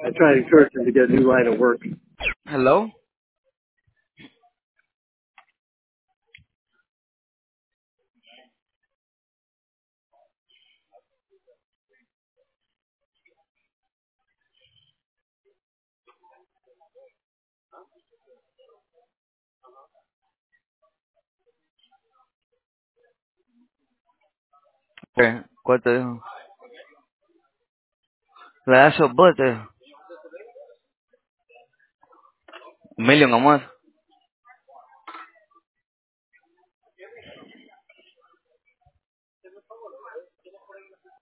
I try to encourage him to get a new line of work. Hello? ¿Qué? ¿Cuál te dijo? Le da esos botes. 1 million, amor.